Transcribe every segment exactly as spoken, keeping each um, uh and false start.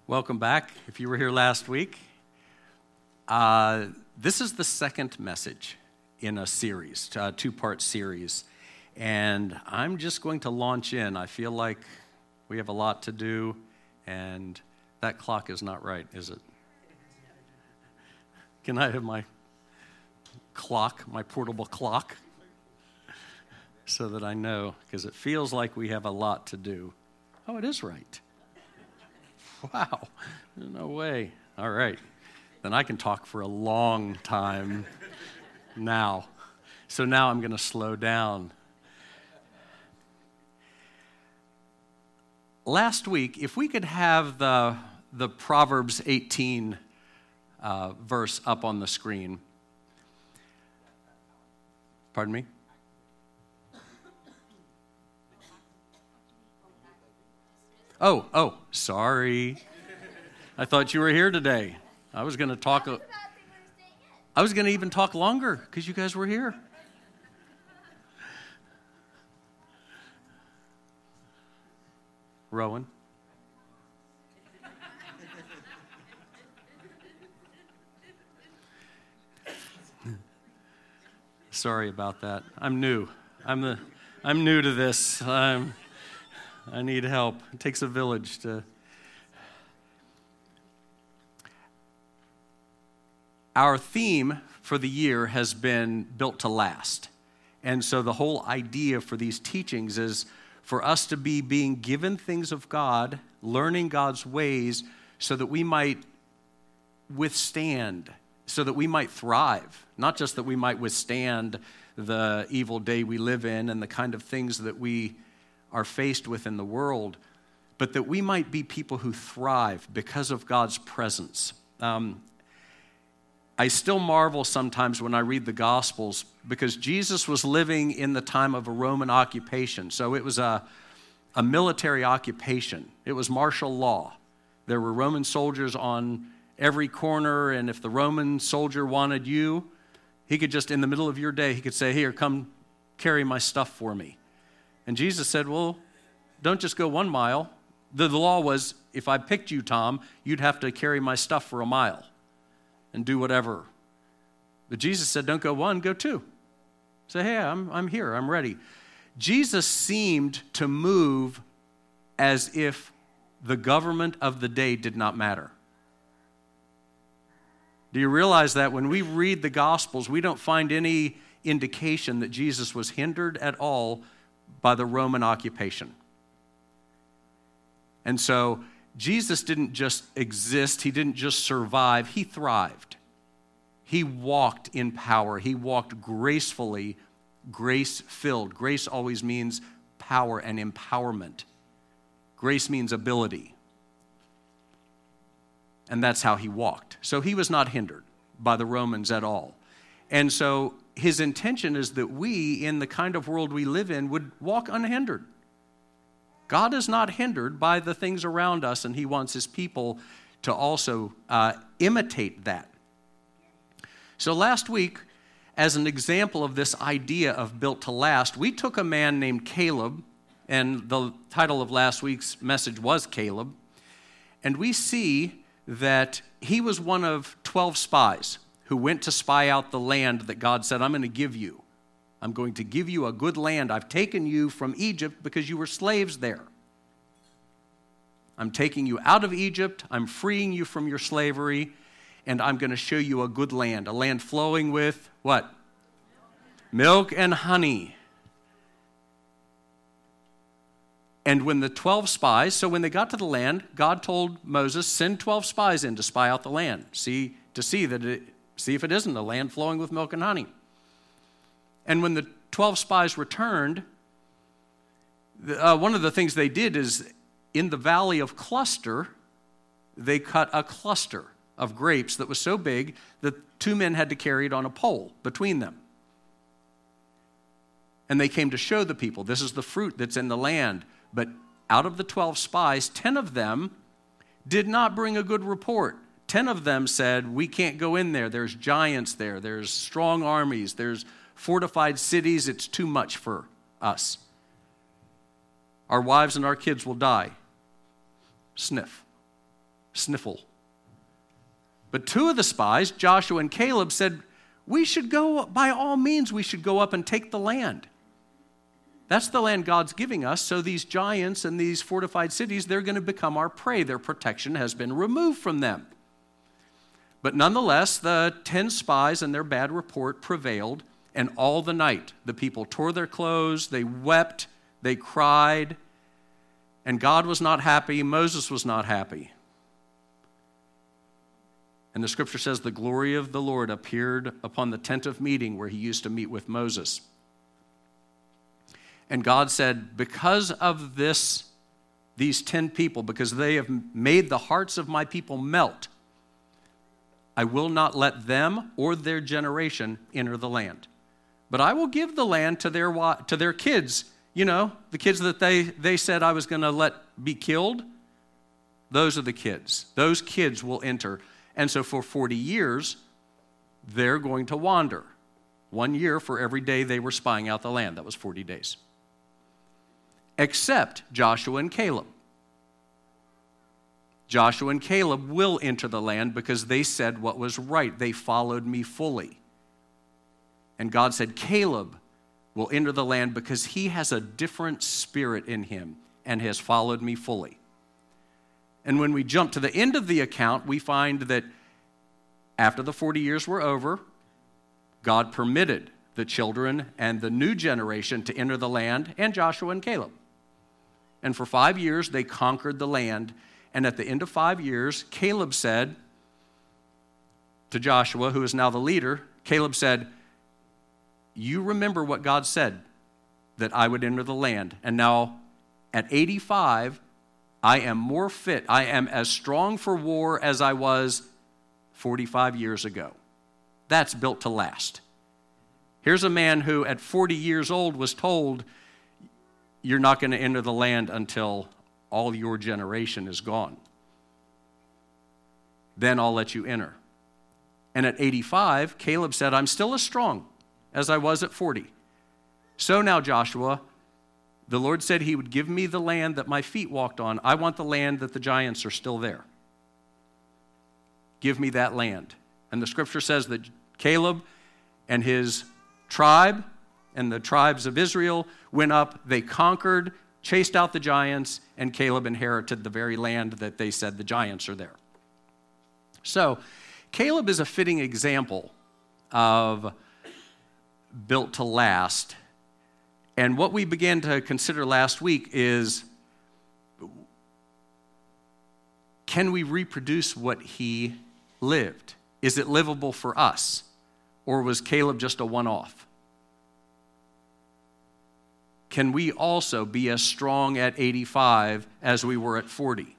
Welcome back. If you were here last week, uh, this is the second message in a series, a two-part series, and I'm just going to launch in. I feel like we have a lot to do, and that clock is not right, is it? Can I have my clock, my portable clock, so that I know, because it feels like we have a lot to do. Oh, it is right. Wow, no way. All right, then I can talk for a long time now. So now I'm going to slow down. Last week, if we could have the, the Proverbs eighteen uh, verse up on the screen. Pardon me? Oh, oh, sorry. I thought you were here today. I was going to talk. A, I was going to even talk longer because you guys were here. Rowan. Sorry about that. I'm new. I'm the. I'm new to this. I'm. I need help. It takes a village to... Our theme for the year has been built to last. And so the whole idea for these teachings is for us to be being given things of God, learning God's ways so that we might withstand, so that we might thrive. Not just that we might withstand the evil day we live in and the kind of things that we are faced with in the world, but that we might be people who thrive because of God's presence. Um, I still marvel sometimes when I read the Gospels because Jesus was living in the time of a Roman occupation. So it was a, a military occupation. It was martial law. There were Roman soldiers on every corner, and if the Roman soldier wanted you, he could just, in the middle of your day, he could say, "Here, come carry my stuff for me." And Jesus said, well, don't just go one mile. The, the law was, if I picked you, Tom, you'd have to carry my stuff for a mile and do whatever. But Jesus said, don't go one, go two. Say, hey, I'm, I'm here, I'm ready. Jesus seemed to move as if the government of the day did not matter. Do you realize that when we read the Gospels, we don't find any indication that Jesus was hindered at all by the Roman occupation? And so Jesus didn't just exist, he didn't just survive, he thrived. He walked in power, he walked gracefully, grace-filled. Grace always means power and empowerment. Grace means ability. And that's how he walked. So he was not hindered by the Romans at all. And so his intention is that we, in the kind of world we live in, would walk unhindered. God is not hindered by the things around us, and he wants his people to also uh, imitate that. So last week, as an example of this idea of built to last, we took a man named Caleb, and the title of last week's message was Caleb, and we see that he was one of twelve spies who went to spy out the land that God said, I'm going to give you. I'm going to give you a good land. I've taken you from Egypt because you were slaves there. I'm taking you out of Egypt. I'm freeing you from your slavery. And I'm going to show you a good land, a land flowing with what? Milk and honey. And when the twelve spies, so when they got to the land, God told Moses, send twelve spies in to spy out the land, see to see that it See if it isn't a land flowing with milk and honey. And when the twelve spies returned, uh, one of the things they did is in the valley of Cluster, they cut a cluster of grapes that was so big that two men had to carry it on a pole between them. And they came to show the people, this is the fruit that's in the land. But out of the twelve spies, ten of them did not bring a good report. Ten of them said, we can't go in there. There's giants there. There's strong armies. There's fortified cities. It's too much for us. Our wives and our kids will die. Sniff. sniffle. But two of the spies, Joshua and Caleb, said, we should go, by all means, we should go up and take the land. That's the land God's giving us, so these giants and these fortified cities, they're going to become our prey. Their protection has been removed from them. But nonetheless, the ten spies and their bad report prevailed, and all the night the people tore their clothes, they wept, they cried, and God was not happy, Moses was not happy. And the scripture says the glory of the Lord appeared upon the tent of meeting where he used to meet with Moses. And God said, because of this, these ten people, because they have made the hearts of my people melt, I will not let them or their generation enter the land. But I will give the land to their to their kids. You know, the kids that they, they said I was going to let be killed. Those are the kids. Those kids will enter. And so for forty years, they're going to wander. One year for every day they were spying out the land. That was forty days. Except Joshua and Caleb. Joshua and Caleb will enter the land because they said what was right. They followed me fully. And God said, Caleb will enter the land because he has a different spirit in him and has followed me fully. And when we jump to the end of the account, we find that after the forty years were over, God permitted the children and the new generation to enter the land, and Joshua and Caleb. And for five years, they conquered the land. And at the end of five years, Caleb said to Joshua, who is now the leader, Caleb said, you remember what God said, that I would enter the land. And now at eighty-five, I am more fit. I am as strong for war as I was forty-five years ago. That's built to last. Here's a man who at forty years old was told, you're not going to enter the land until all your generation is gone. Then I'll let you enter. And at eighty-five, Caleb said, I'm still as strong as I was at forty. So now, Joshua, the Lord said he would give me the land that my feet walked on. I want the land that the giants are still there. Give me that land. And the scripture says that Caleb and his tribe and the tribes of Israel went up, they conquered, chased out the giants, and Caleb inherited the very land that they said the giants are there. So, Caleb is a fitting example of built to last. And what we began to consider last week is, can we reproduce what he lived? Is it livable for us? Or was Caleb just a one-off? Can we also be as strong at eighty-five as we were at forty?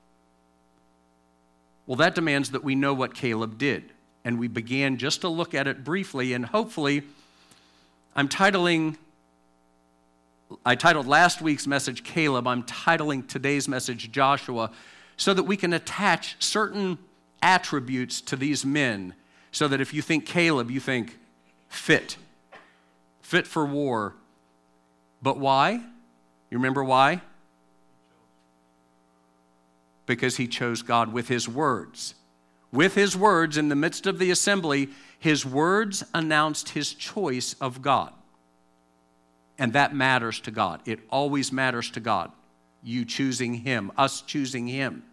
Well, that demands that we know what Caleb did. And we began just to look at it briefly, and hopefully, I'm titling, I titled last week's message Caleb, I'm titling today's message Joshua, so that we can attach certain attributes to these men, so that if you think Caleb, you think fit, fit for war. But why? You remember why? Because he chose God with his words. With his words, in the midst of the assembly, his words announced his choice of God. And that matters to God. It always matters to God. You choosing him, us choosing him.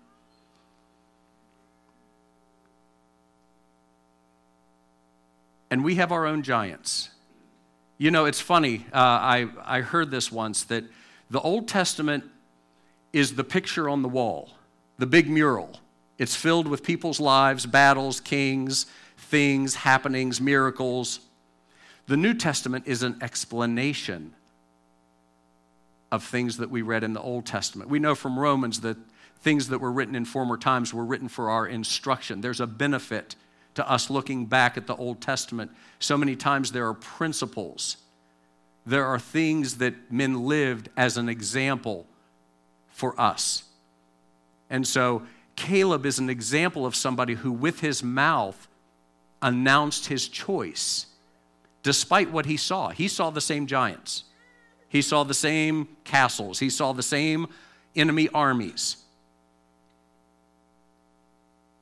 And we have our own giants. You know, it's funny, uh, I, I heard this once, that the Old Testament is the picture on the wall, the big mural. It's filled with people's lives, battles, kings, things, happenings, miracles. The New Testament is an explanation of things that we read in the Old Testament. We know from Romans that things that were written in former times were written for our instruction. There's a benefit to us looking back at the Old Testament. So many times there are principles. There are things that men lived as an example for us. And so Caleb is an example of somebody who with his mouth announced his choice, despite what he saw. He saw the same giants. He saw the same castles. He saw the same enemy armies.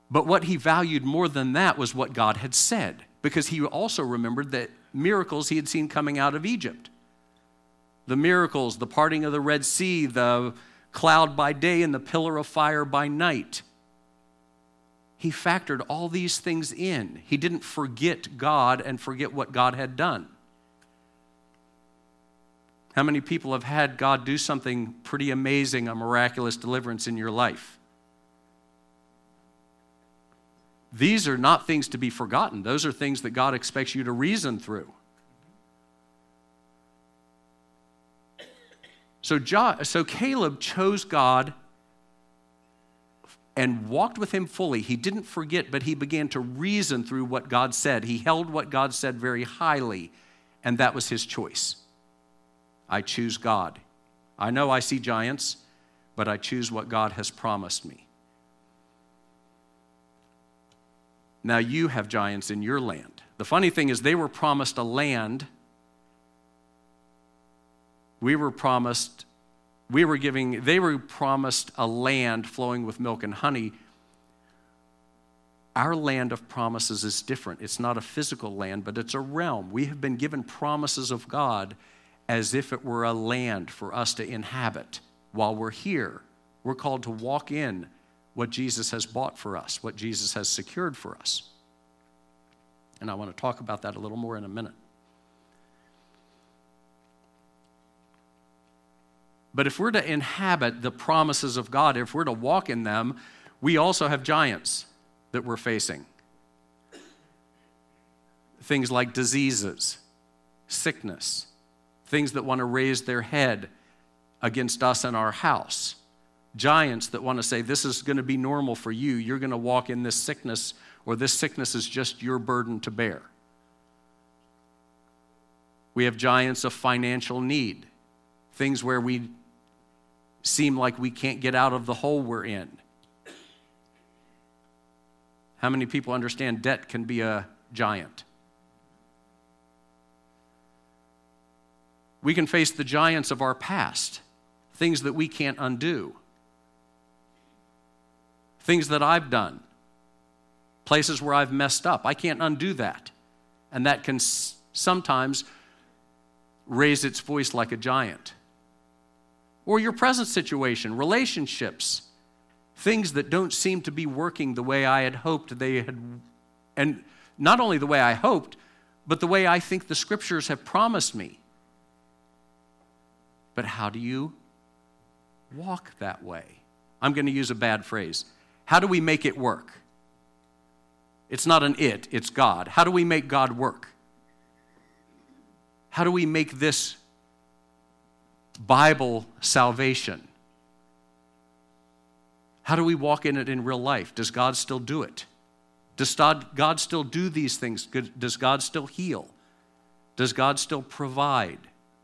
But what he valued more than that was what God had said, because he also remembered that miracles he had seen coming out of Egypt. The miracles, the parting of the Red Sea, the cloud by day and the pillar of fire by night. He factored all these things in. He didn't forget God and forget what God had done. How many people have had God do something pretty amazing, a miraculous deliverance in your life? These are not things to be forgotten. Those are things that God expects you to reason through. So, jo- so Caleb chose God and walked with him fully. He didn't forget, but he began to reason through what God said. He held what God said very highly, and that was his choice. I choose God. I know I see giants, but I choose what God has promised me. Now you have giants in your land. The funny thing is they were promised a land. We were promised, we were giving, they were promised a land flowing with milk and honey. Our land of promises is different. It's not a physical land, but it's a realm. We have been given promises of God as if it were a land for us to inhabit while we're here. We're called to walk in what Jesus has bought for us, what Jesus has secured for us. And I want to talk about that a little more in a minute. But if we're to inhabit the promises of God, if we're to walk in them, we also have giants that we're facing. Things like diseases, sickness, things that want to raise their head against us and our house. Giants that want to say, this is going to be normal for you. You're going to walk in this sickness, or this sickness is just your burden to bear. We have giants of financial need, things where we seem like we can't get out of the hole we're in. How many people understand debt can be a giant? We can face the giants of our past, things that we can't undo, things that I've done, places where I've messed up. I can't undo that. And that can s- sometimes raise its voice like a giant. Or your present situation, relationships, things that don't seem to be working the way I had hoped they had, and not only the way I hoped, but the way I think the scriptures have promised me. But how do you walk that way? I'm going to use a bad phrase. How do we make it work? It's not an it, it's God. How do we make God work? How do we make this Bible salvation? How do we walk in it in real life? Does God still do it? Does God still do these things? Does God still heal? Does God still provide?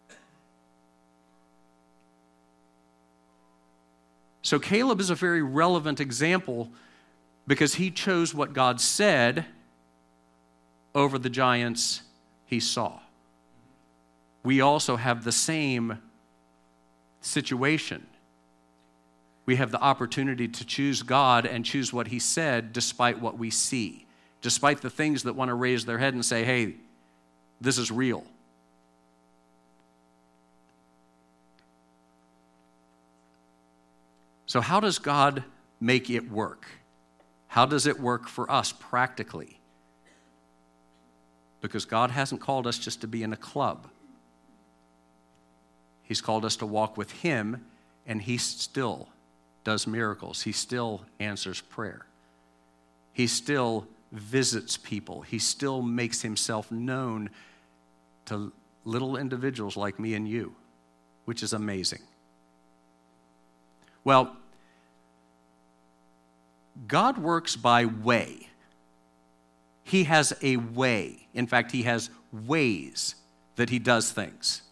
So Caleb is a very relevant example because he chose what God said over the giants he saw. We also have the same situation. We have the opportunity to choose God and choose what he said despite what we see, despite the things that want to raise their head and say, hey, this is real. So how does God make it work? How does it work for us practically? Because God hasn't called us just to be in a club. He's called us to walk with him, and he still does miracles. He still answers prayer. He still visits people. He still makes himself known to little individuals like me and you, which is amazing. Well, God works by way. He has a way. In fact, he has ways that he does things.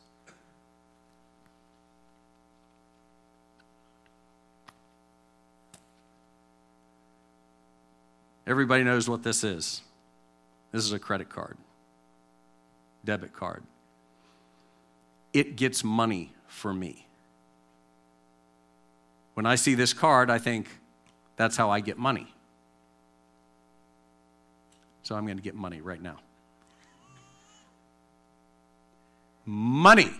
Everybody knows what this is. This is a credit card, debit card. It gets money for me. When I see this card, I think, that's how I get money. so I'm going to get money right now. Money.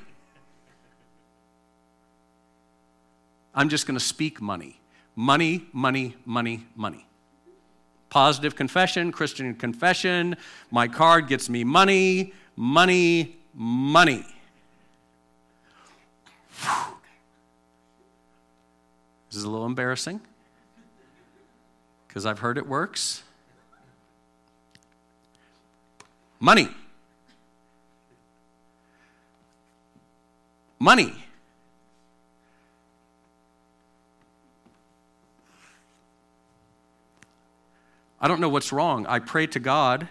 I'm just going to speak money. Money, money, money, money. Positive confession, Christian confession. My card gets me money, money, money. Whew. This is a little embarrassing because I've heard it works. Money. Money. I don't know what's wrong. I pray to God.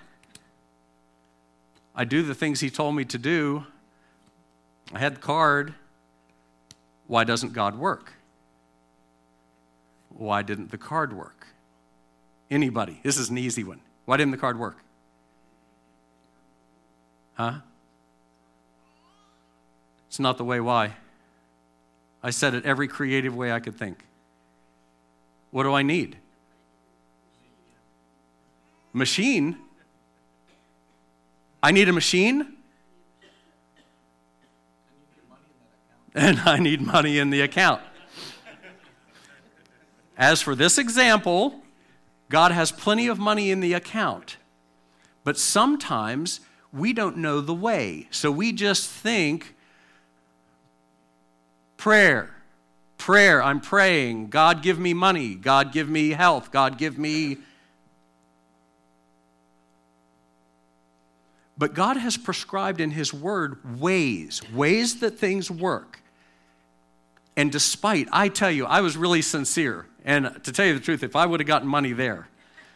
I do the things He told me to do. I had the card. Why doesn't God work? Why didn't the card work? Anybody? This is an easy one. Why didn't the card work? Huh? It's not the way why. I said it every creative way I could think. What do I need? Machine? I need a machine? And I need money in the account. As for this example, God has plenty of money in the account. But sometimes we don't know the way. So we just think, prayer, prayer, I'm praying. God, give me money. God, give me health. God, give me... But God has prescribed in His Word ways, ways that things work. And despite, I tell you, I was really sincere. And to tell you the truth, if I would have gotten money there,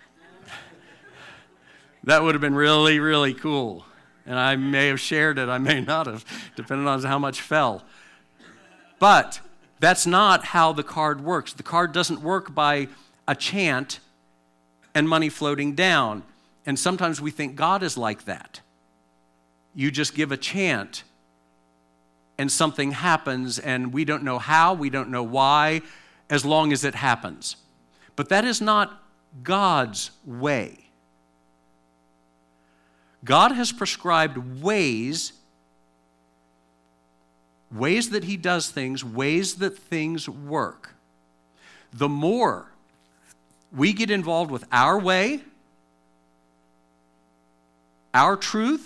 that would have been really, really cool. And I may have shared it, I may not have, depending on how much fell. But that's not how the card works. The card doesn't work by a chant and money floating down. And sometimes we think God is like that. You just give a chant and something happens and we don't know how, we don't know why, as long as it happens. But that is not God's way. God has prescribed ways, ways that He does things, ways that things work. The more we get involved with our way, our truth,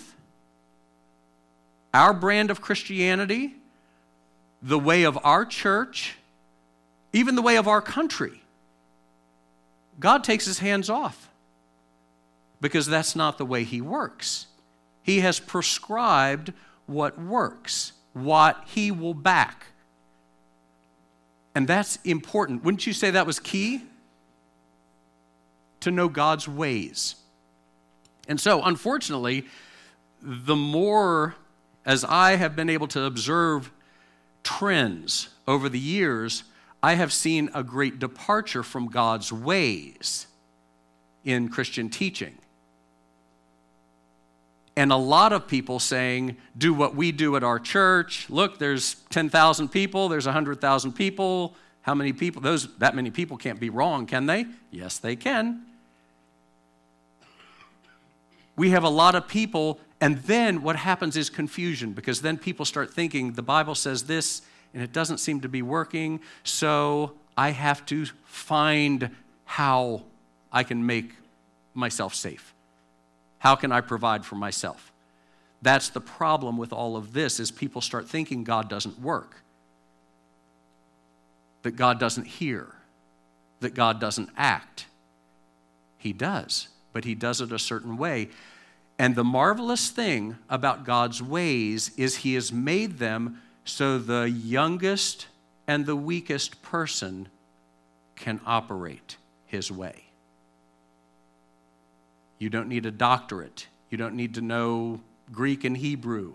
our brand of Christianity, the way of our church, even the way of our country, God takes His hands off because that's not the way He works. He has prescribed what works, what He will back. And that's important. Wouldn't you say that was key? To know God's ways. And so, unfortunately, the more as I have been able to observe trends over the years, I have seen a great departure from God's ways in Christian teaching. And a lot of people saying, do what we do at our church. Look, there's ten thousand people, there's one hundred thousand people. How many people? Those that many people can't be wrong, can they? Yes, they can. We have a lot of people, and then what happens is confusion, because then people start thinking, the Bible says this, and it doesn't seem to be working, so I have to find how I can make myself safe. How can I provide for myself? That's the problem with all of this, is people start thinking God doesn't work, that God doesn't hear, that God doesn't act. He does, but He does it a certain way. And the marvelous thing about God's ways is He has made them so the youngest and the weakest person can operate His way. You don't need a doctorate. You don't need to know Greek and Hebrew.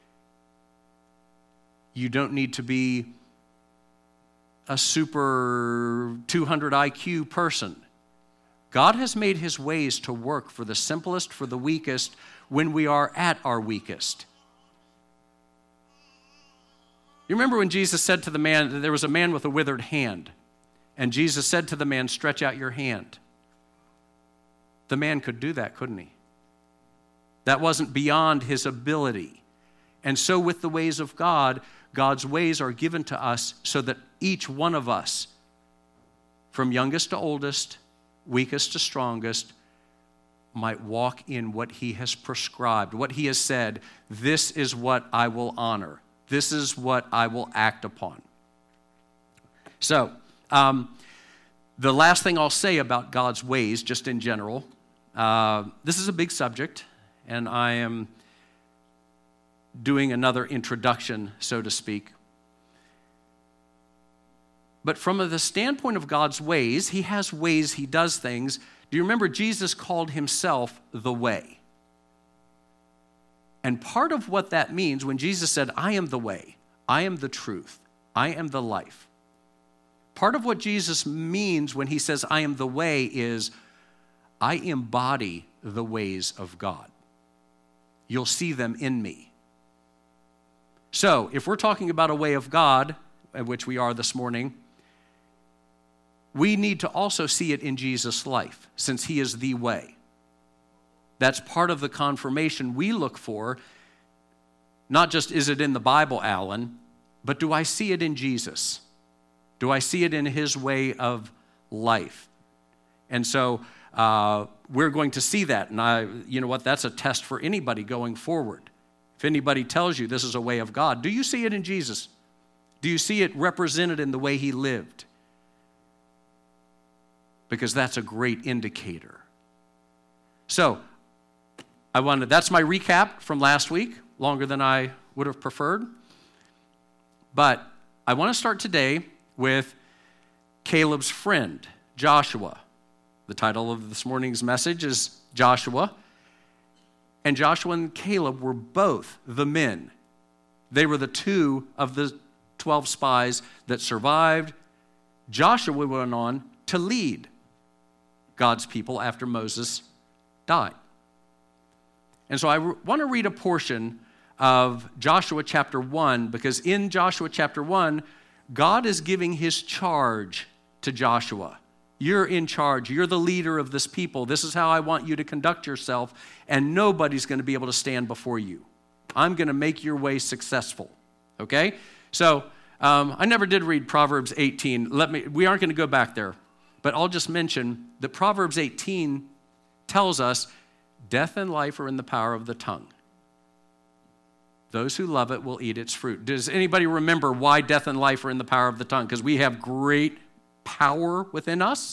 You don't need to be a super two hundred I Q person. God has made His ways to work for the simplest, for the weakest, when we are at our weakest. You remember when Jesus said to the man, there was a man with a withered hand, and Jesus said to the man, stretch out your hand. The man could do that, couldn't he? That wasn't beyond his ability. And so with the ways of God, God's ways are given to us so that each one of us, from youngest to oldest, weakest to strongest, might walk in what he has prescribed, what he has said, this is what I will honor. This is what I will act upon. So, um, the last thing I'll say about God's ways, just in general, uh, this is a big subject, and I am doing another introduction, so to speak. But from the standpoint of God's ways, he has ways he does things. Do you remember Jesus called himself the way? And part of what that means when Jesus said, I am the way, I am the truth, I am the life. Part of what Jesus means when he says, I am the way is, I embody the ways of God. You'll see them in me. So, if we're talking about a way of God, which we are this morning, we need to also see it in Jesus' life, since he is the way. That's part of the confirmation we look for. Not just is it in the Bible, Alan, but do I see it in Jesus? Do I see it in his way of life? And so uh, we're going to see that. And I, you know what, that's a test for anybody going forward. If anybody tells you this is a way of God, do you see it in Jesus? Do you see it represented in the way he lived? Because that's a great indicator. So, I wanted, that's my recap from last week, longer than I would have preferred. But I want to start today with Caleb's friend, Joshua. The title of this morning's message is Joshua. And Joshua and Caleb were both the men. They were the two of the twelve spies that survived. Joshua went on to lead God's people after Moses died. And so I re- want to read a portion of Joshua chapter one, because in Joshua chapter one, God is giving his charge to Joshua. You're in charge. You're the leader of this people. This is how I want you to conduct yourself, and nobody's going to be able to stand before you. I'm going to make your way successful. Okay? So um, I never did read Proverbs eighteen. Let me. We aren't going to go back there. But I'll just mention that Proverbs eighteen tells us death and life are in the power of the tongue. Those who love it will eat its fruit. Does anybody remember why death and life are in the power of the tongue? Because we have great power within us?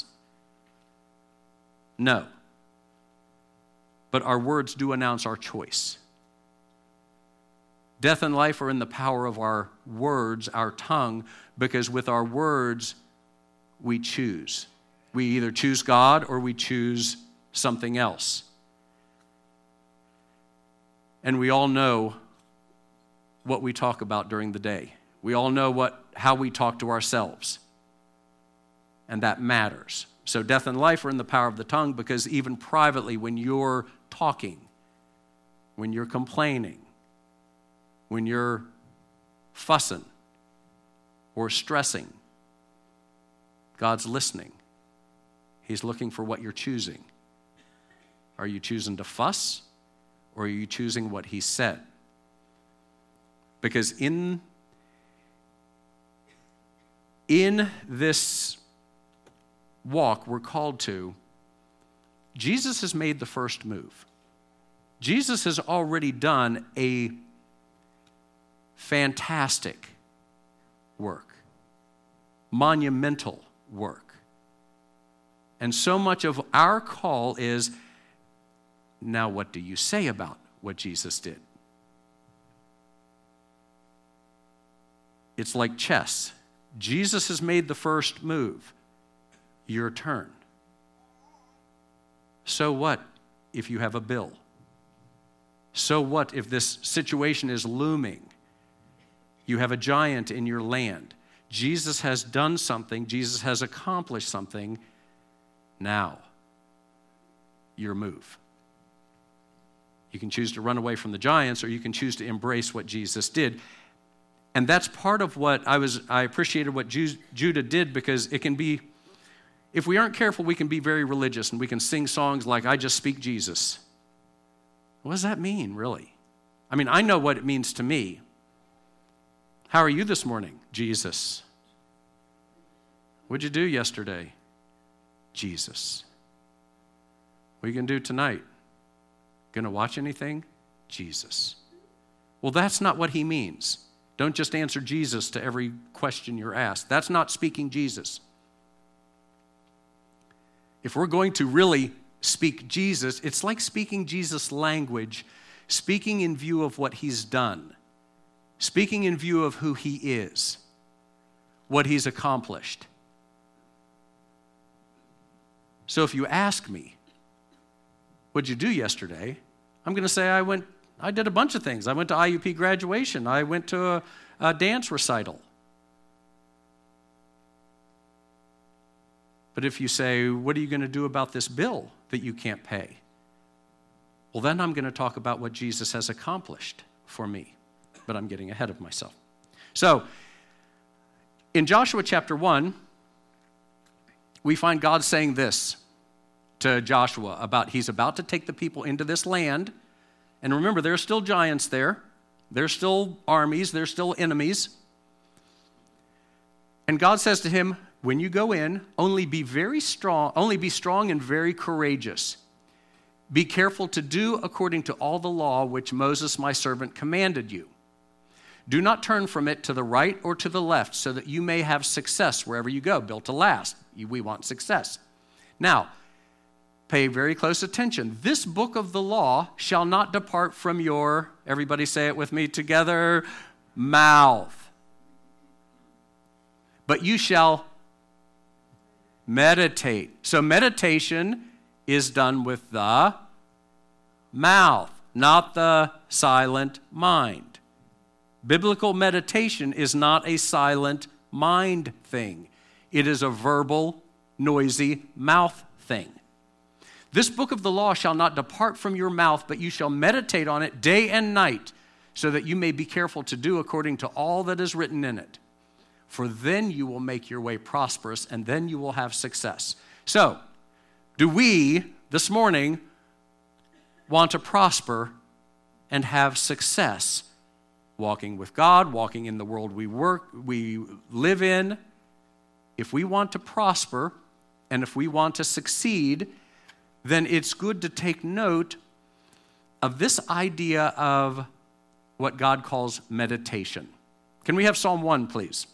No. But our words do announce our choice. Death and life are in the power of our words, our tongue, because with our words, we choose. We either choose God or we choose something else. And we all know what we talk about during the day. We all know what how we talk to ourselves. And that matters. So death and life are in the power of the tongue, because even privately, when you're talking, when you're complaining, when you're fussing or stressing, God's listening. He's looking for what you're choosing. Are you choosing to fuss, or are you choosing what he said? Because in, in this walk we're called to, Jesus has made the first move. Jesus has already done a fantastic work, monumental work. And so much of our call is, now what do you say about what Jesus did? It's like chess. Jesus has made the first move. Your turn. So what if you have a bill? So what if this situation is looming? You have a giant in your land. Jesus has done something. Jesus has accomplished something. Now, your move. You can choose to run away from the giants, or you can choose to embrace what Jesus did. And that's part of what I was, I appreciated what Ju- Judah did, because it can be, if we aren't careful, we can be very religious, and we can sing songs like, I just speak Jesus. What does that mean, really? I mean, I know what it means to me. How are you this morning? Jesus. What'd you do yesterday? Jesus. What are you going to do tonight? Going to watch anything? Jesus. Well, that's not what he means. Don't just answer Jesus to every question you're asked. That's not speaking Jesus. If we're going to really speak Jesus, it's like speaking Jesus' language, speaking in view of what he's done, speaking in view of who he is, what he's accomplished. So if you ask me, what'd you do yesterday? I'm going to say I went, I did a bunch of things. I went to I U P graduation. I went to a, a dance recital. But if you say, what are you going to do about this bill that you can't pay? Well, then I'm going to talk about what Jesus has accomplished for me. But I'm getting ahead of myself. So, in Joshua chapter one, we find God saying this to Joshua about he's about to take the people into this land. And remember, there are still giants there. There's still armies. There's still enemies. And God says to him, when you go in, only be very strong, only be strong and very courageous. Be careful to do according to all the law which Moses my servant commanded you. Do not turn from it to the right or to the left, so that you may have success wherever you go. Built to last. We want success. Now, pay very close attention. This book of the law shall not depart from your, everybody say it with me together, mouth. But you shall meditate. So meditation is done with the mouth, not the silent mind. Biblical meditation is not a silent mind thing. It is a verbal, noisy mouth thing. This book of the law shall not depart from your mouth, but you shall meditate on it day and night, so that you may be careful to do according to all that is written in it. For then you will make your way prosperous, and then you will have success. So, do we, this morning, want to prosper and have success? Walking with God, walking in the world we work, we live in. If we want to prosper, and if we want to succeed, then it's good to take note of this idea of what God calls meditation. Can we have Psalm one, please?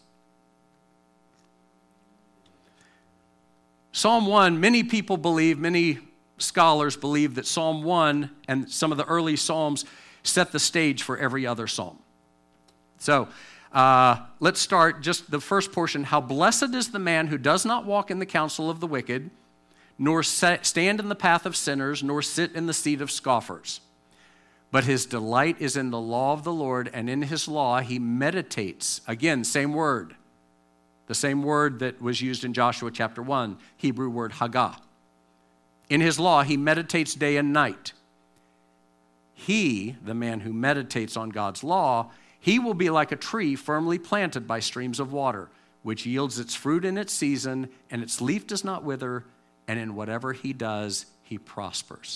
Psalm one, many people believe, many scholars believe that Psalm one and some of the early Psalms set the stage for every other psalm. So uh, let's start just the first portion. How blessed is the man who does not walk in the counsel of the wicked, nor set, stand in the path of sinners, nor sit in the seat of scoffers. But his delight is in the law of the Lord, and in his law he meditates. Again, same word. The same word that was used in Joshua chapter one, Hebrew word hagah. In his law, he meditates day and night. He, the man who meditates on God's law, he will be like a tree firmly planted by streams of water, which yields its fruit in its season, and its leaf does not wither, and in whatever he does, he prospers.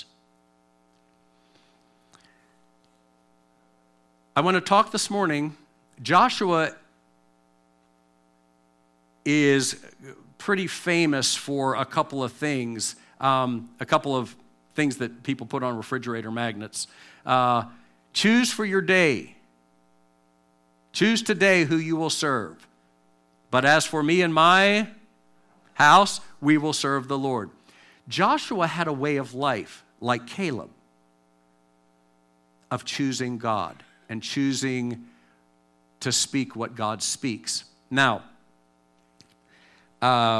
I want to talk this morning. Joshua is pretty famous for a couple of things, um, a couple of things that people put on refrigerator magnets. Uh, choose for your day. Choose today who you will serve. But as for me and my house, we will serve the Lord. Joshua had a way of life, like Caleb, of choosing God and choosing to speak what God speaks. Now, Uh,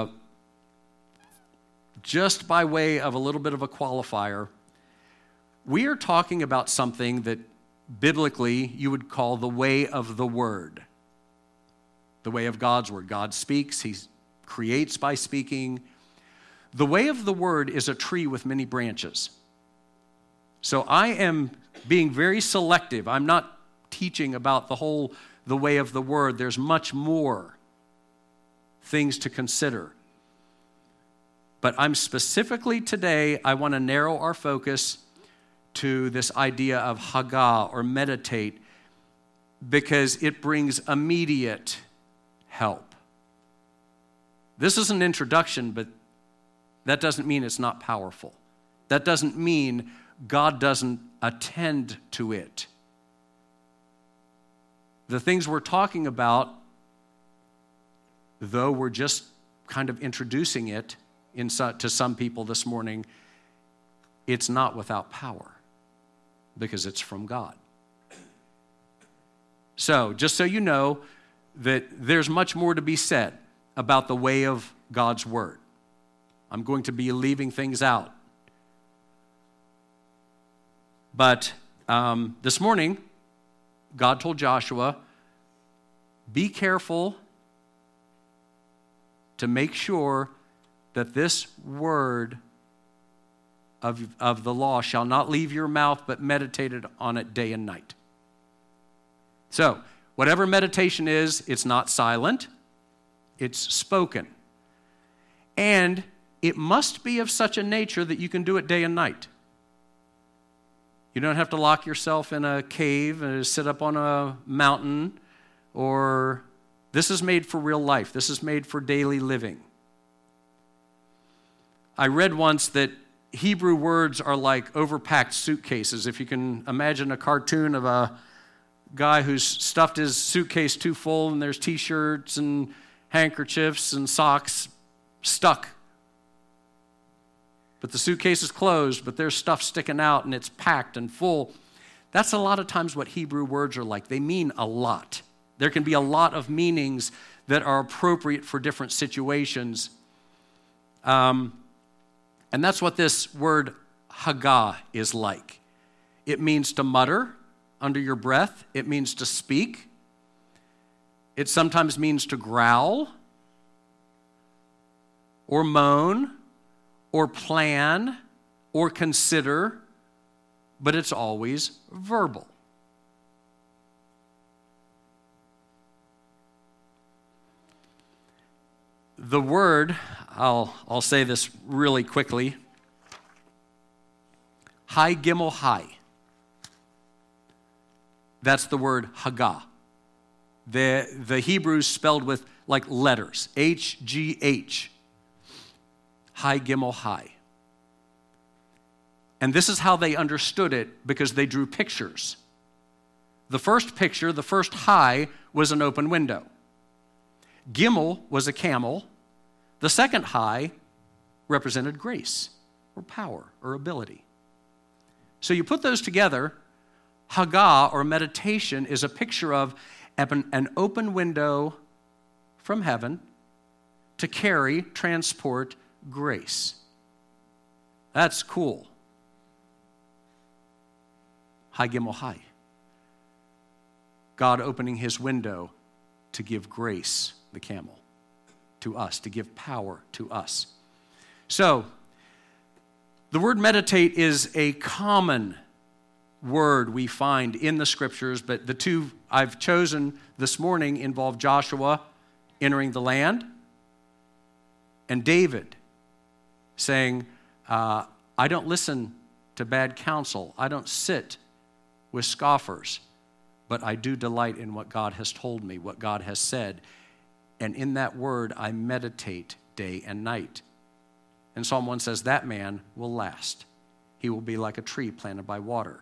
just by way of a little bit of a qualifier, we are talking about something that biblically you would call the way of the Word. The way of God's Word. God speaks, He creates by speaking. The way of the Word is a tree with many branches. So I am being very selective. I'm not teaching about the whole, the way of the Word. There's much more things to consider. But I'm specifically today, I want to narrow our focus to this idea of Haggah or meditate because it brings immediate help. This is an introduction, but that doesn't mean it's not powerful. That doesn't mean God doesn't attend to it. The things we're talking about, though we're just kind of introducing it in so, to some people this morning, it's not without power because it's from God. So, just so you know that there's much more to be said about the way of God's word. I'm going to be leaving things out. But um, this morning, God told Joshua, be careful to make sure that this word of, of the law shall not leave your mouth, but meditated on it day and night. So, whatever meditation is, it's not silent, it's spoken. And it must be of such a nature that you can do it day and night. You don't have to lock yourself in a cave and sit up on a mountain, or this is made for real life. This is made for daily living. I read once that Hebrew words are like overpacked suitcases. If you can imagine a cartoon of a guy who's stuffed his suitcase too full and there's t-shirts and handkerchiefs and socks stuck. But the suitcase is closed, but there's stuff sticking out and it's packed and full. That's a lot of times what Hebrew words are like. They mean a lot. There can be a lot of meanings that are appropriate for different situations. Um, and that's what this word Haggah is like. It means to mutter under your breath. It means to speak. It sometimes means to growl or moan or plan or consider, but it's always verbal. The word, I'll, I'll say this really quickly, Hai Gimel Hai. That's the word Haggah. The, the Hebrews spelled with like letters, H G H. Hai Gimel Hai. And this is how they understood it because they drew pictures. The first picture, the first Hai, was an open window. Gimel was a camel. The second Hai represented grace or power or ability. So you put those together, Haggah or meditation is a picture of an open window from heaven to carry, transport grace. That's cool. Hai Gimel Hai. God opening his window to give grace, the camel, to us, to give power to us. So, the word meditate is a common word we find in the scriptures, but the two I've chosen this morning involve Joshua entering the land and David saying, uh, I don't listen to bad counsel. I don't sit with scoffers, but I do delight in what God has told me, what God has said. And in that word, I meditate day and night. And Psalm one says, that man will last. He will be like a tree planted by water.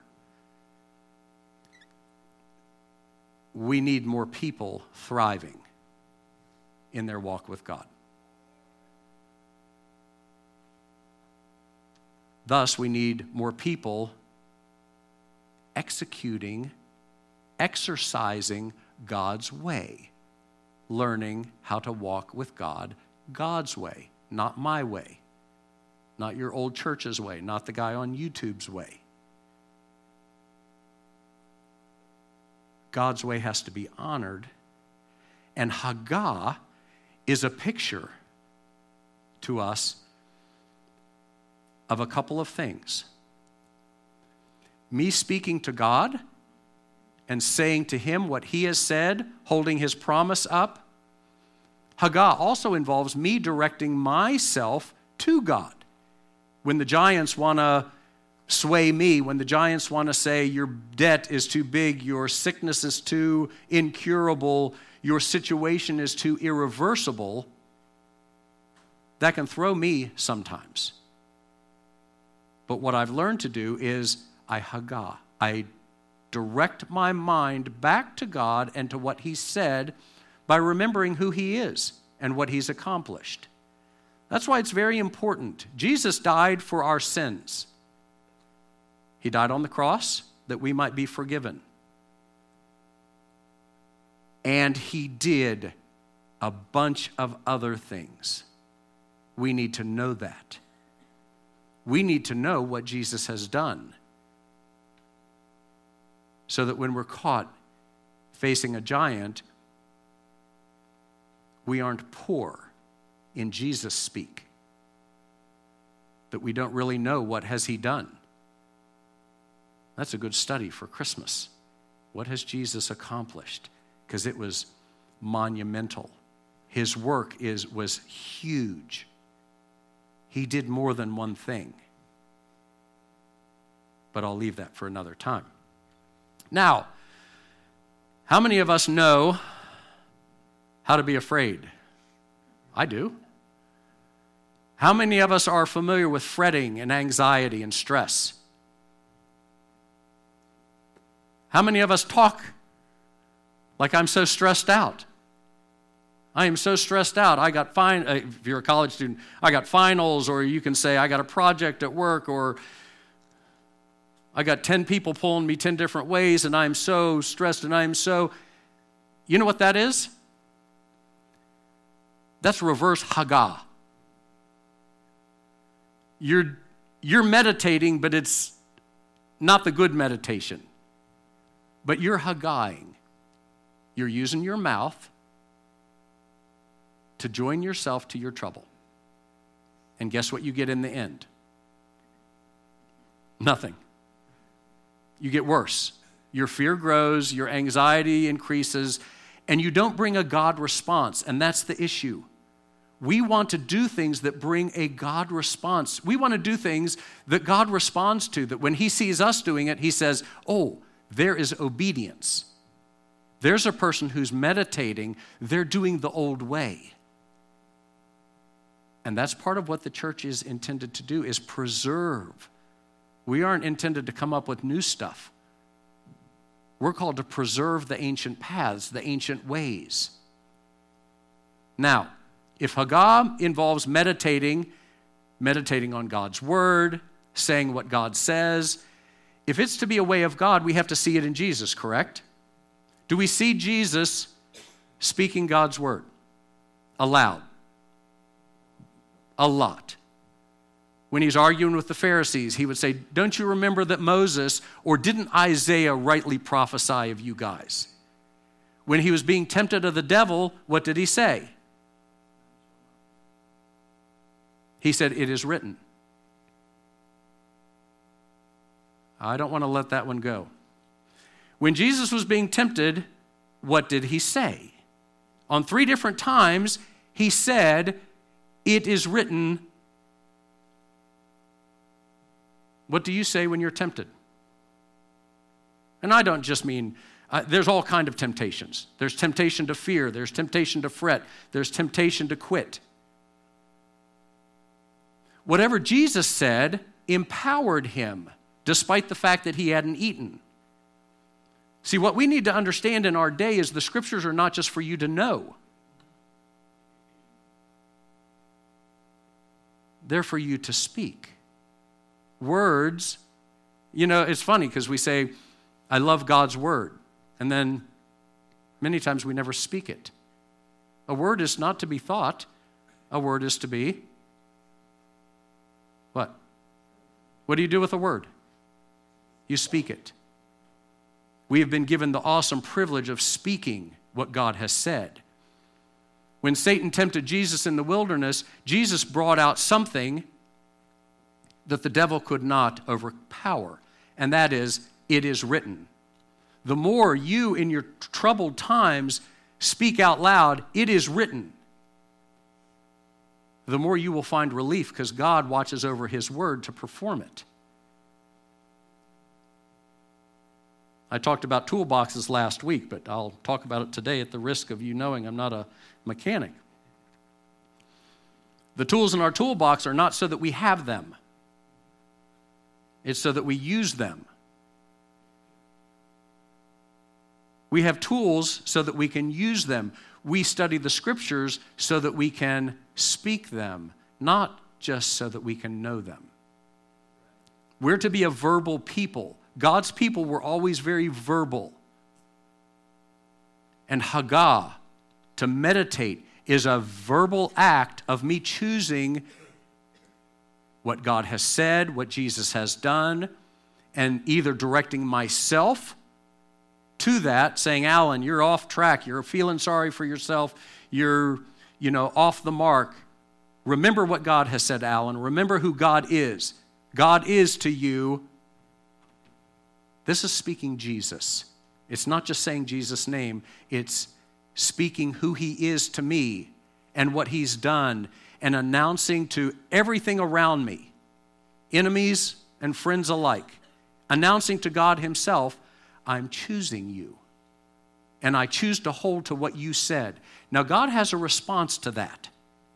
We need more people thriving in their walk with God. Thus, we need more people executing, exercising God's way, learning how to walk with God God's way, not my way, not your old church's way, not the guy on YouTube's way. God's way has to be honored, and Haggah is a picture to us of a couple of things. Me speaking to God and saying to him what he has said, holding his promise up. Haggah also involves me directing myself to God. When the giants want to sway me, when the giants want to say your debt is too big, your sickness is too incurable, your situation is too irreversible, that can throw me sometimes. But what I've learned to do is I hagah. I direct my mind back to God and to what He said by remembering who He is and what He's accomplished. That's why it's very important. Jesus died for our sins. He died on the cross that we might be forgiven. And He did a bunch of other things. We need to know that. We need to know what Jesus has done, so that when we're caught facing a giant, we aren't poor in Jesus speak, that we don't really know what has He done. That's a good study for Christmas. What has Jesus accomplished? Because it was monumental. His work is was huge. He did more than one thing. But I'll leave that for another time. Now, how many of us know how to be afraid? I do. How many of us are familiar with fretting and anxiety and stress? How many of us talk like I'm so stressed out? I am so stressed out. I got fine. If you're a college student, I got finals, or you can say I got a project at work, or I got ten people pulling me ten different ways, and I'm so stressed, and I'm so. You know what that is? That's reverse hagah. You're you're meditating, but it's not the good meditation. But you're hagahing. You're using your mouth to join yourself to your trouble. And guess what you get in the end? Nothing. You get worse. Your fear grows, your anxiety increases, and you don't bring a God response, and that's the issue. We want to do things that bring a God response. We want to do things that God responds to, that when He sees us doing it, He says, oh, there is obedience. There's a person who's meditating, they're doing the old way. And that's part of what the church is intended to do, is preserve. We aren't intended to come up with new stuff. We're called to preserve the ancient paths, the ancient ways. Now, if hagah involves meditating, meditating on God's word, saying what God says, if it's to be a way of God, we have to see it in Jesus, correct? Do we see Jesus speaking God's word aloud? A lot. When he's arguing with the Pharisees, he would say, don't you remember that Moses, or didn't Isaiah rightly prophesy of you guys? When he was being tempted of the devil, what did he say? He said, it is written. I don't want to let that one go. When Jesus was being tempted, what did he say? On three different times, he said, it is written. What do you say when you're tempted? And I don't just mean, uh, there's all kinds of temptations. There's temptation to fear. There's temptation to fret. There's temptation to quit. Whatever Jesus said empowered him, despite the fact that he hadn't eaten. See, what we need to understand in our day is the scriptures are not just for you to know. They're for you to speak. Words, you know, it's funny because we say, I love God's word. And then many times we never speak it. A word is not to be thought. A word is to be what? What do you do with a word? You speak it. We have been given the awesome privilege of speaking what God has said. When Satan tempted Jesus in the wilderness, Jesus brought out something that the devil could not overpower, and that is, it is written. The more you in your troubled times speak out loud, it is written, the more you will find relief because God watches over his word to perform it. I talked about toolboxes last week, but I'll talk about it today at the risk of you knowing I'm not a mechanic. The tools in our toolbox are not so that we have them. It's so that we use them. We have tools so that we can use them. We study the scriptures so that we can speak them, not just so that we can know them. We're to be a verbal people. God's people were always very verbal. And Haggah, to meditate, is a verbal act of me choosing what God has said, what Jesus has done, and either directing myself to that, saying, Alan, you're off track, you're feeling sorry for yourself, you're, you know, off the mark. Remember what God has said, Alan. Remember who God is. God is to you. This is speaking Jesus. It's not just saying Jesus' name. It's speaking who he is to me and what he's done and announcing to everything around me, enemies and friends alike, announcing to God himself, I'm choosing you. And I choose to hold to what you said. Now, God has a response to that.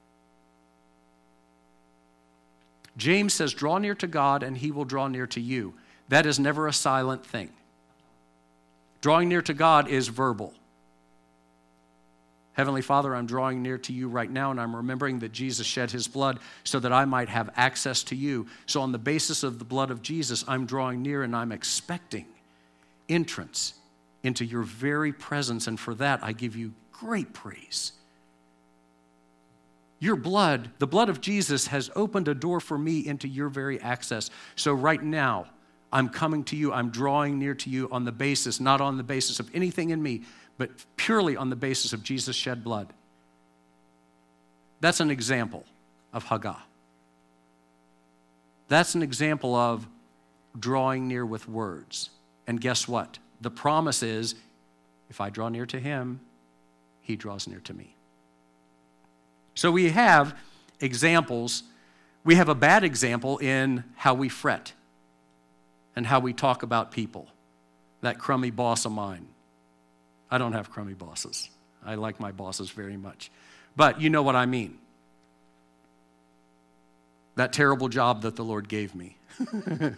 James says, draw near to God and he will draw near to you. That is never a silent thing. Drawing near to God is verbal. Heavenly Father, I'm drawing near to you right now, and I'm remembering that Jesus shed his blood so that I might have access to you. So on the basis of the blood of Jesus, I'm drawing near and I'm expecting entrance into your very presence, and for that I give you great praise. Your blood, the blood of Jesus, has opened a door for me into your very access. So right now, I'm coming to you, I'm drawing near to you on the basis, not on the basis of anything in me, but purely on the basis of Jesus' shed blood. That's an example of Haggah. That's an example of drawing near with words. And guess what? The promise is, if I draw near to him, he draws near to me. So we have examples. We have a bad example in how we fret and how we talk about people. That crummy boss of mine. I don't have crummy bosses. I like my bosses very much. But you know what I mean. That terrible job that the Lord gave me. The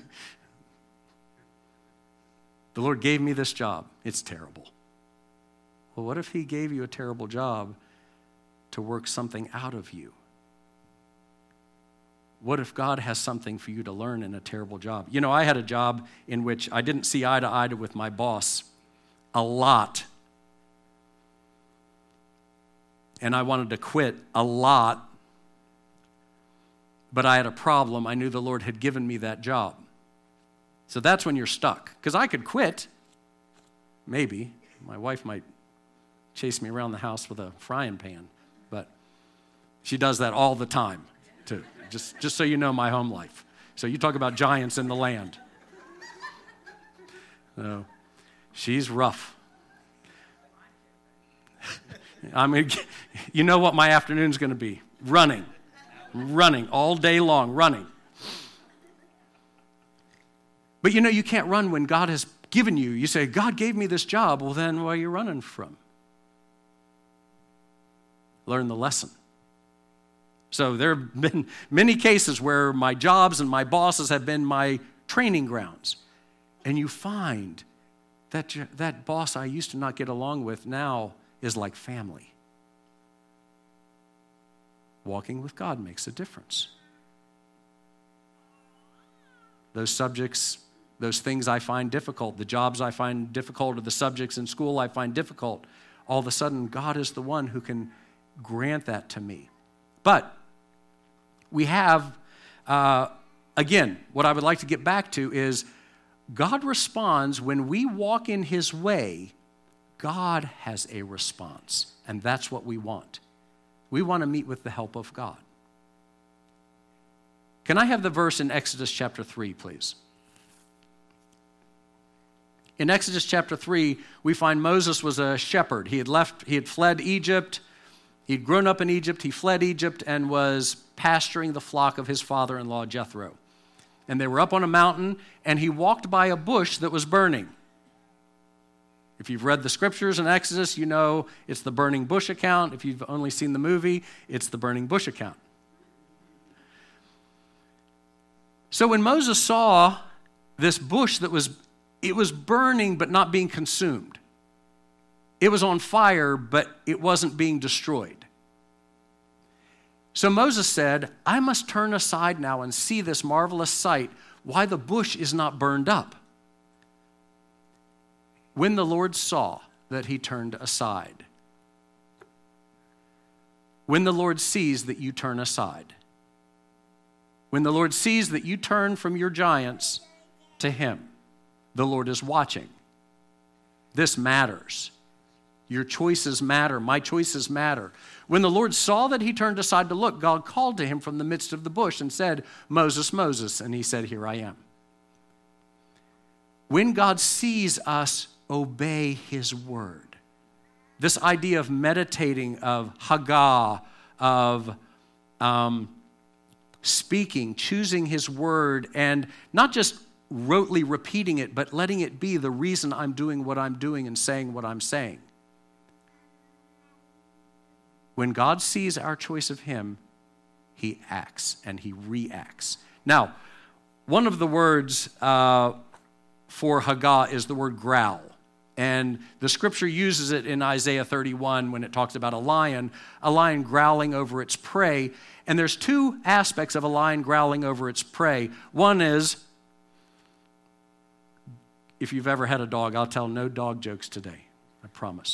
Lord gave me this job. It's terrible. Well, what if he gave you a terrible job to work something out of you? What if God has something for you to learn in a terrible job? You know, I had a job in which I didn't see eye to eye with my boss a lot. And I wanted to quit a lot. But I had a problem. I knew the Lord had given me that job. So that's when you're stuck. Because I could quit. Maybe. My wife might chase me around the house with a frying pan. But she does that all the time, too. Just, just so you know my home life. So you talk about giants in the land. So she's rough. I mean, you know what my afternoon's going to be? Running. Running all day long, running. But you know, you can't run when God has given you. You say, God gave me this job. Well, then where are you running from? Learn the lesson. So there have been many cases where my jobs and my bosses have been my training grounds. And you find that that boss I used to not get along with now is like family. Walking with God makes a difference. Those subjects, those things I find difficult, the jobs I find difficult, or the subjects in school I find difficult, all of a sudden God is the one who can grant that to me. But we have, uh, again, what I would like to get back to is God responds when we walk in his way. God has a response, and that's what we want. We want to meet with the help of God. Can I have the verse in Exodus chapter three, please? In Exodus chapter three, we find Moses was a shepherd. He had left, he had fled Egypt. He'd grown up in Egypt. He fled Egypt and was pasturing the flock of his father-in-law, Jethro. And they were up on a mountain, and he walked by a bush that was burning. If you've read the scriptures in Exodus, you know it's the burning bush account. If you've only seen the movie, it's the burning bush account. So when Moses saw this bush that was, it was burning but not being consumed. It was on fire, but it wasn't being destroyed. So Moses said, I must turn aside now and see this marvelous sight, why the bush is not burned up. When the Lord saw that he turned aside. When the Lord sees that you turn aside. When the Lord sees that you turn from your giants to him, the Lord is watching. This matters. Your choices matter. My choices matter. When the Lord saw that he turned aside to look, God called to him from the midst of the bush and said, Moses, Moses. And he said, here I am. When God sees us obey his word, this idea of meditating, of Haggah, of um, speaking, choosing his word, and not just rotely repeating it, but letting it be the reason I'm doing what I'm doing and saying what I'm saying. When God sees our choice of him, he acts and he reacts. Now, one of the words uh, for Haggah is the word growl. And the scripture uses it in Isaiah thirty-one when it talks about a lion, a lion growling over its prey. And there's two aspects of a lion growling over its prey. One is, if you've ever had a dog, I'll tell no dog jokes today, I promise.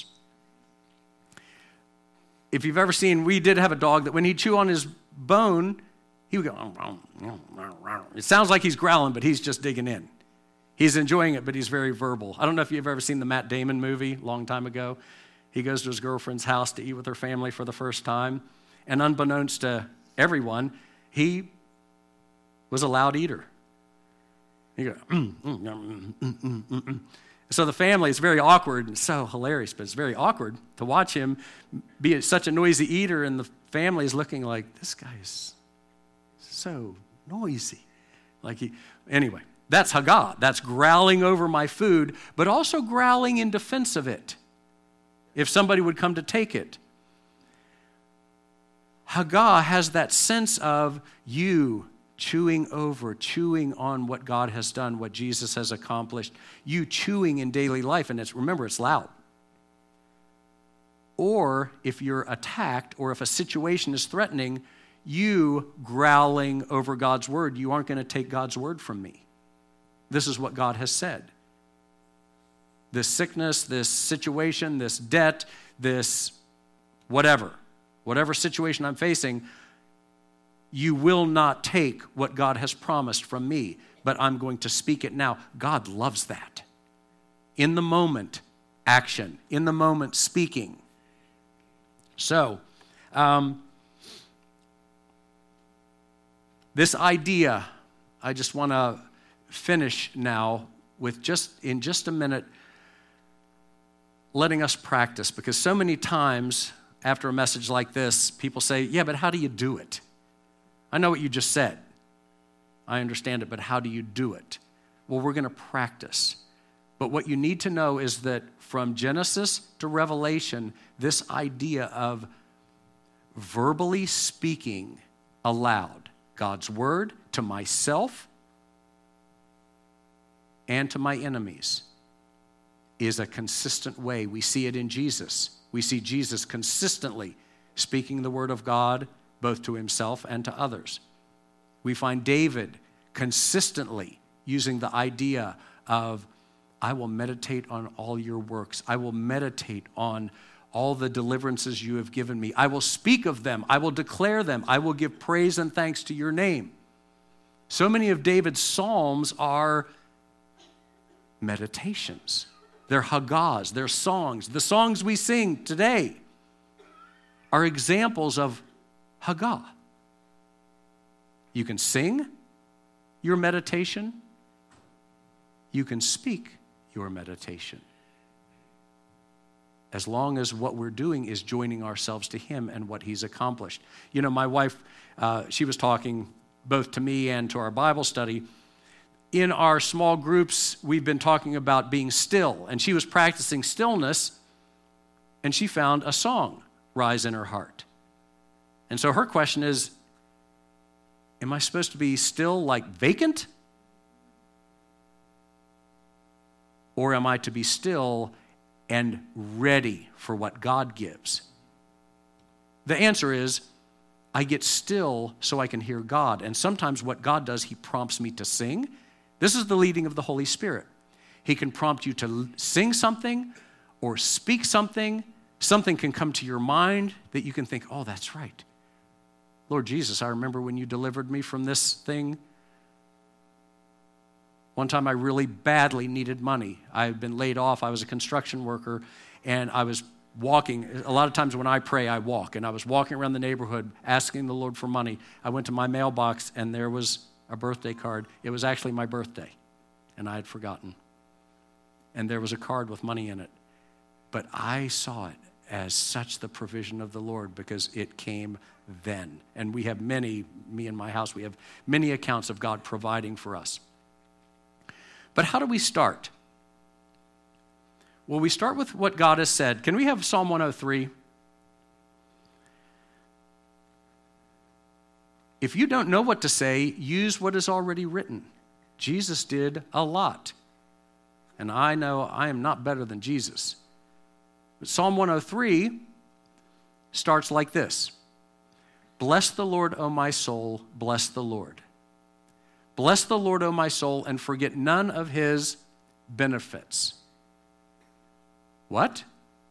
If you've ever seen, we did have a dog that when he'd chew on his bone, he would go, it sounds like he's growling, but he's just digging in. He's enjoying it, but he's very verbal. I don't know if you've ever seen the Matt Damon movie a long time ago. He goes to his girlfriend's house to eat with her family for the first time. And unbeknownst to everyone, he was a loud eater. He goes, mm, mm, mm, mm, mm, mm, mm. So the family is very awkward, and so hilarious, but it's very awkward to watch him be such a noisy eater, and the family is looking like, this guy is so noisy. Like he, anyway, that's Haggah. That's growling over my food, but also growling in defense of it, if somebody would come to take it. Haggah has that sense of you chewing over, chewing on what God has done, what Jesus has accomplished, you chewing in daily life, and it's, remember, it's loud. Or if you're attacked, or if a situation is threatening, you growling over God's word. You aren't going to take God's word from me. This is what God has said. This sickness, this situation, this debt, this whatever, whatever situation I'm facing, you will not take what God has promised from me, but I'm going to speak it now. God loves that. In the moment, action. In the moment, speaking. So, um, this idea, I just want to finish now with just, in just a minute, letting us practice, because so many times after a message like this, people say, yeah, but how do you do it? I know what you just said. I understand it, but how do you do it? Well, we're going to practice. But what you need to know is that from Genesis to Revelation, this idea of verbally speaking aloud God's word to myself and to my enemies is a consistent way. We see it in Jesus. We see Jesus consistently speaking the word of God both to himself and to others. We find David consistently using the idea of, I will meditate on all your works. I will meditate on all the deliverances you have given me. I will speak of them. I will declare them. I will give praise and thanks to your name. So many of David's psalms are meditations. They're Haggahs. They're songs. The songs we sing today are examples of Haggah. You can sing your meditation. You can speak your meditation. As long as what we're doing is joining ourselves to him and what he's accomplished. You know, my wife, uh, she was talking both to me and to our Bible study. in our small groups, we've been talking about being still, and she was practicing stillness, and she found a song rise in her heart. And so her question is, am I supposed to be still like vacant? Or am I to be still and ready for what God gives? The answer is, I get still so I can hear God. And sometimes what God does, he prompts me to sing. This is the leading of the Holy Spirit. He can prompt you to sing something or speak something. Something can come to your mind that you can think, oh, that's right. Lord Jesus, I remember when you delivered me from this thing. One time I really badly needed money. I had been laid off. I was a construction worker, and I was walking. A lot of times when I pray, I walk. And I was walking around the neighborhood asking the Lord for money. I went to my mailbox, and there was a birthday card. It was actually my birthday, and I had forgotten. And there was a card with money in it. But I saw it as such the provision of the Lord because it came then. And we have many, me and my house, we have many accounts of God providing for us. But how do we start? Well, we start with what God has said. Can we have Psalm one oh three? If you don't know what to say, use what is already written. Jesus did a lot. And I know I am not better than Jesus. But Psalm one oh three starts like this. Bless the Lord, O my soul, bless the Lord. Bless the Lord, O my soul, and forget none of his benefits. What?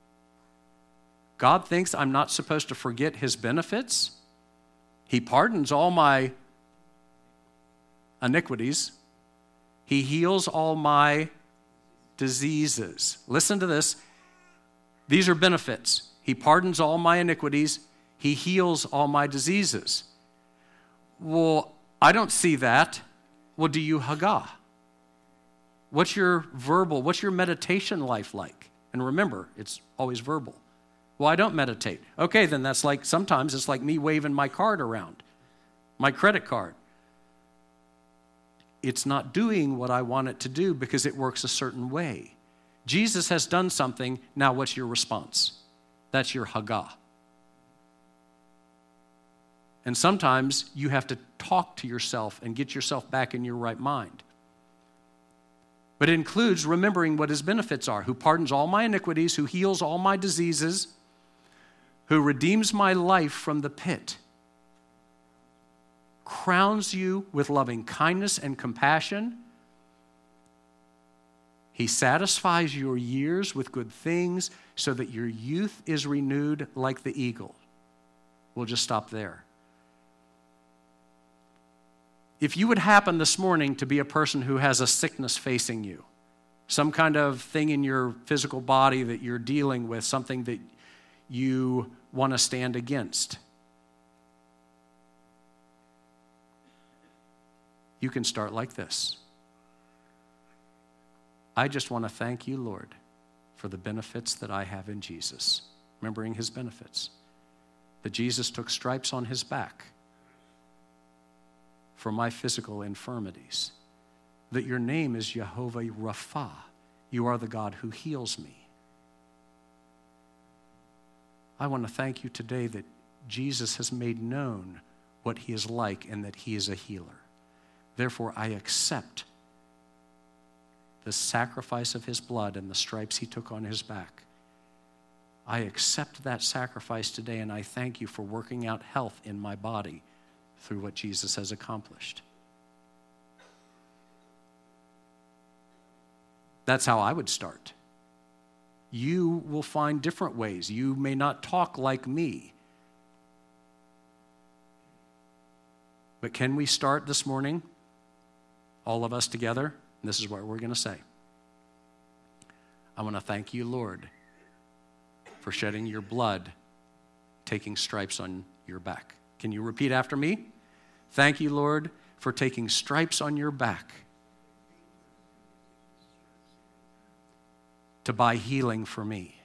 God thinks I'm not supposed to forget his benefits? He pardons all my iniquities. He heals all my diseases. Listen to this. These are benefits. He pardons all my iniquities. He heals all my diseases. Well, I don't see that. Well, do you Haggah? What's your verbal, what's your meditation life like? And remember, it's always verbal. Well, I don't meditate. Okay, then that's like, sometimes it's like me waving my card around, my credit card. It's not doing what I want it to do because it works a certain way. Jesus has done something, now what's your response? That's your Haggah. And sometimes you have to talk to yourself and get yourself back in your right mind. But it includes remembering what his benefits are, who pardons all my iniquities, who heals all my diseases, who redeems my life from the pit, crowns you with loving kindness and compassion. He satisfies your years with good things so that your youth is renewed like the eagle. We'll just stop there. If you would happen this morning to be a person who has a sickness facing you, some kind of thing in your physical body that you're dealing with, something that you want to stand against, you can start like this. I just want to thank you, Lord, for the benefits that I have in Jesus. Remembering his benefits. That Jesus took stripes on his back for my physical infirmities. That your name is Jehovah Rapha. You are the God who heals me. I want to thank you today that Jesus has made known what he is like and that he is a healer. Therefore, I accept the sacrifice of his blood and the stripes he took on his back. I accept that sacrifice today, and I thank you for working out health in my body through what Jesus has accomplished. That's how I would start. You will find different ways. You may not talk like me. But can we start this morning, all of us together? And this is what we're going to say. I want to thank you, Lord, for shedding your blood, taking stripes on your back. Can you repeat after me? Thank you, Lord, for taking stripes on your back to buy healing for me.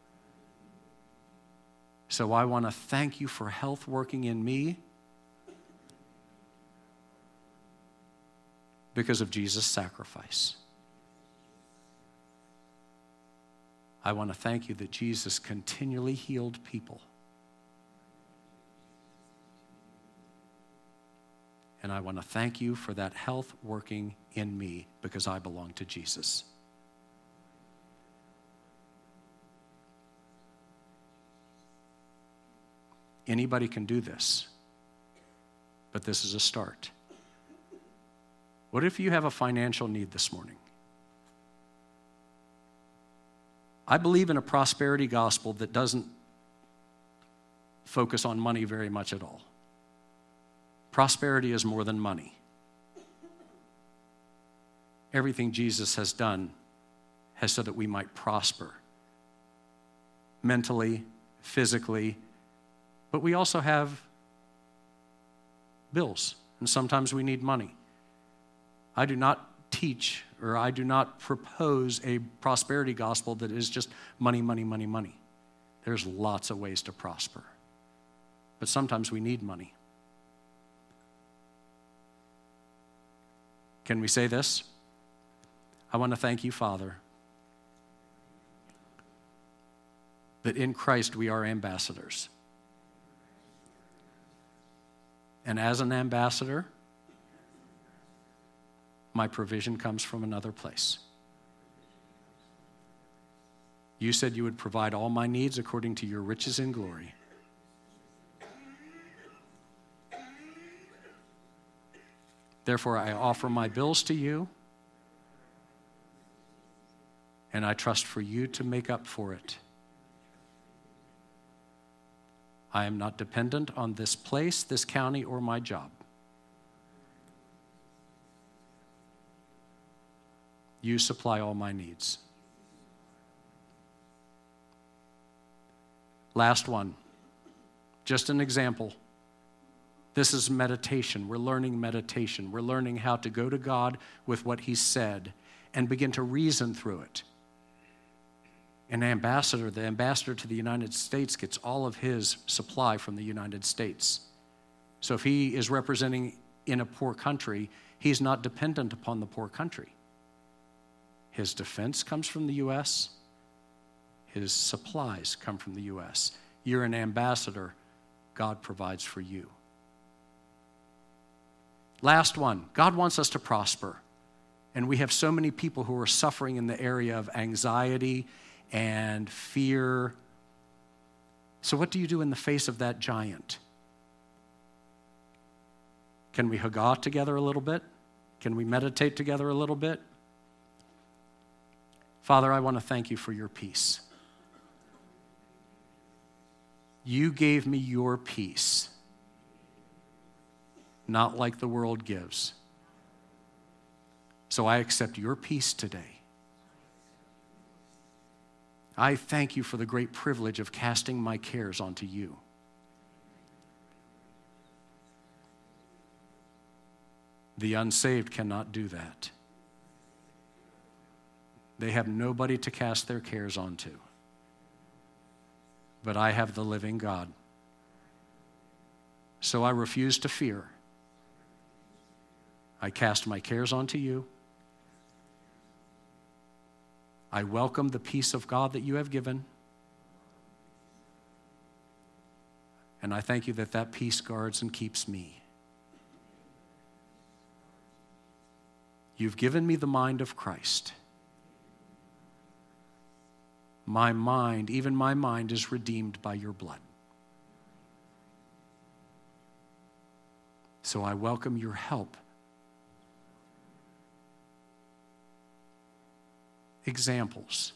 So I want to thank you for health working in me, because of Jesus' sacrifice. I want to thank you that Jesus continually healed people. And I want to thank you for that health working in me because I belong to Jesus. Anybody can do this, but this is a start. What if you have a financial need this morning? I believe in a prosperity gospel that doesn't focus on money very much at all. Prosperity is more than money. Everything Jesus has done has so that we might prosper mentally, physically, but we also have bills, and sometimes we need money. I do not teach or I do not propose a prosperity gospel that is just money, money, money, money. There's lots of ways to prosper, but sometimes we need money. Can we say this? I want to thank you, Father, that in Christ we are ambassadors. And as an ambassador, my provision comes from another place. You said you would provide all my needs according to your riches in glory. Therefore, I offer my bills to you, and I trust for you to make up for it. I am not dependent on this place, this county, or my job. You supply all my needs. Last one, just an example. This is meditation. We're learning meditation. We're learning how to go to God with what he said and begin to reason through it. An ambassador, the ambassador to the United States gets all of his supply from the United States. So if he is representing in a poor country, he's not dependent upon the poor country. His defense comes from the U S. His supplies come from the U S. You're an ambassador. God provides for you. Last one. God wants us to prosper. And we have so many people who are suffering in the area of anxiety and fear. So what do you do in the face of that giant? Can we hagah together a little bit? Can we meditate together a little bit? Father, I want to thank you for your peace. You gave me your peace, not like the world gives. So I accept your peace today. I thank you for the great privilege of casting my cares onto you. The unsaved cannot do that. They have nobody to cast their cares onto. But I have the living God. So I refuse to fear. I cast my cares onto you. I welcome the peace of God that you have given. And I thank you that that peace guards and keeps me. You've given me the mind of Christ. My mind, even my mind, is redeemed by your blood. So I welcome your help. Examples.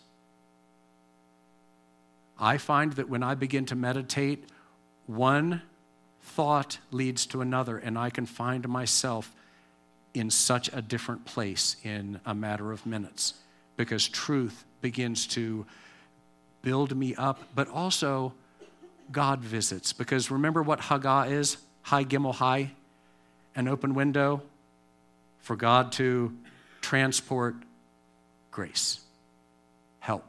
I find that when I begin to meditate, one thought leads to another, and I can find myself in such a different place in a matter of minutes because truth begins to build me up, but also God visits. Because remember what Hagah is? High Gimel High, an open window for God to transport grace, help.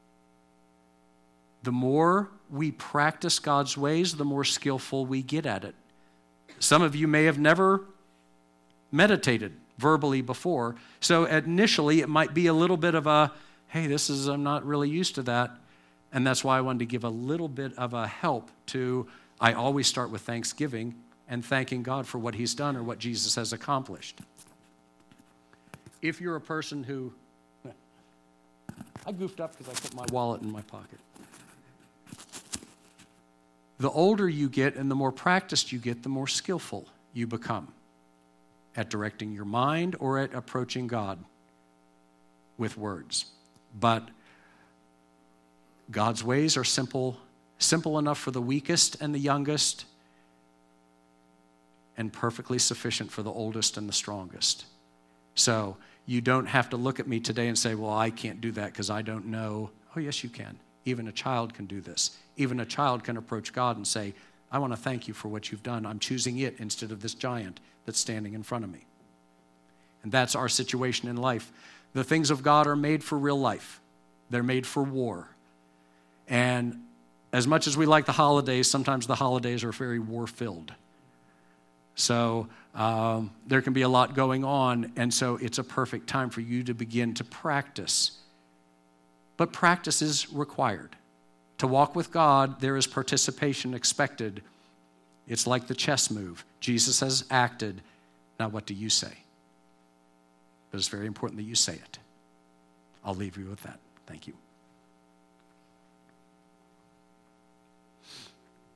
The more we practice God's ways, the more skillful we get at it. Some of you may have never meditated verbally before. So initially, it might be a little bit of a, hey, this is, I'm not really used to that. And that's why I wanted to give a little bit of a help to, I always start with thanksgiving and thanking God for what he's done or what Jesus has accomplished. If you're a person who, I goofed up because I put my wallet in my pocket. The older you get and the more practiced you get, the more skillful you become at directing your mind or at approaching God with words. But God's ways are simple, simple enough for the weakest and the youngest, and perfectly sufficient for the oldest and the strongest. So you don't have to look at me today and say, well, I can't do that because I don't know. Oh, yes, you can. Even a child can do this. Even a child can approach God and say, I want to thank you for what you've done. I'm choosing it instead of this giant that's standing in front of me. And that's our situation in life. The things of God are made for real life. They're made for war. And as much as we like the holidays, sometimes the holidays are very war-filled. So um, there can be a lot going on, and so it's a perfect time for you to begin to practice. But practice is required. To walk with God, there is participation expected. It's like the chess move. Jesus has acted. Now what do you say? But it's very important that you say it. I'll leave you with that. Thank you.